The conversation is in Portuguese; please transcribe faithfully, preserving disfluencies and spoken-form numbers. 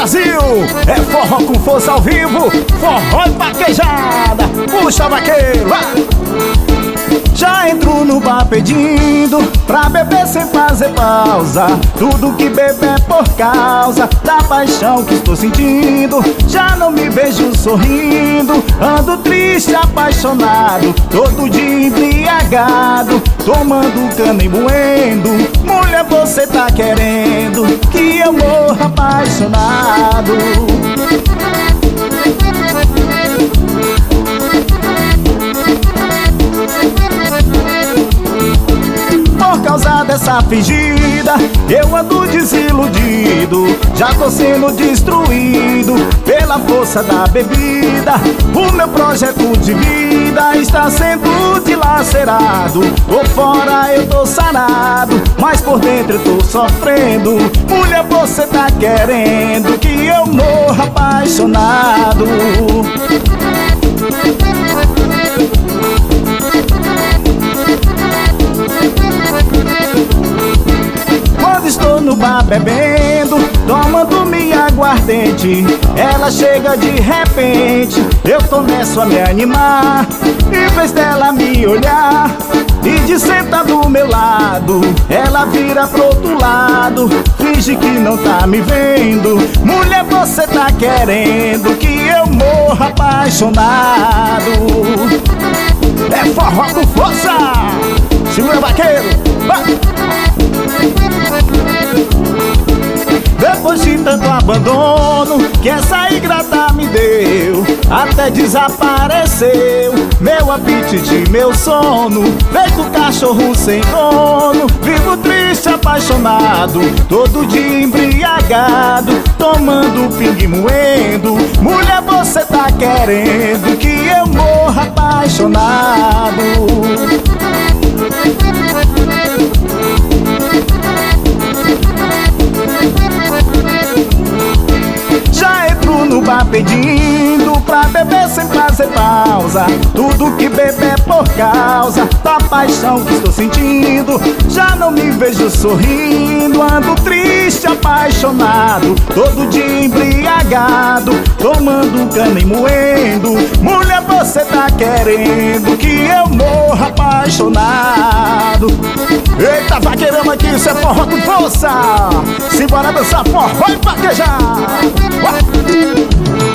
Brasil! É forró com força ao vivo, forró e vaquejada. Puxa, vaqueiro, vai! Já entro no bar pedindo pra beber sem fazer pausa. Tudo que bebo é por causa da paixão que estou sentindo. Já não me vejo sorrindo, ando triste, apaixonado, todo dia embriagado, tomando cana e moendo. Mulher, você tá querendo que eu morra apaixonado. Por causa dessa fingida, eu ando desiludido. Já tô sendo destruído pela força da bebida. O meu projeto de vida está sendo dilacerado. Por fora eu tô sarado, mas por dentro eu tô sofrendo. Mulher, você tá querendo que eu morra apaixonado. Estou no bar bebendo, tomando minha aguardente. Ela chega de repente, eu começo a me animar. Em vez dela me olhar e de sentar do meu lado, ela vira pro outro lado, finge que não tá me vendo. Mulher, você tá querendo que eu morra apaixonado. É forró com força! Segura, vaqueiro! Vai! Depois de tanto abandono que essa ingrata me deu, até desapareceu meu apetite, meu sono. Feito cachorro sem dono, vivo triste, apaixonado, todo dia embriagado, tomando pingue e moendo. Mulher, você tá querendo que eu morra apaixonado. Já entro no bar pedindo pra beber sem fazer pausa. Tudo que bebo é por causa da paixão que estou sentindo. Já não me vejo sorrindo, ando triste, apaixonado, todo dia embriagado, tomando cana e moendo. Mulher, você tá querendo que eu morra apaixonado. Eita, vaqueirão aqui, isso é forró com força. Simbora dançar forró e vaquejar.